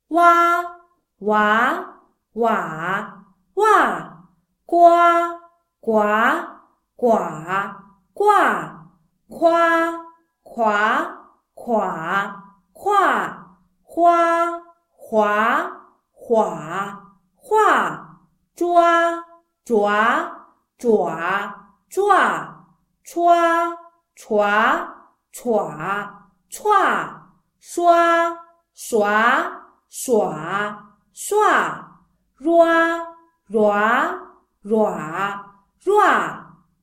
哇哇哇哇，呱呱呱呱，夸夸夸夸，花滑滑画，抓抓爪抓，歘歘歘歘，刷耍耍耍，软软软软。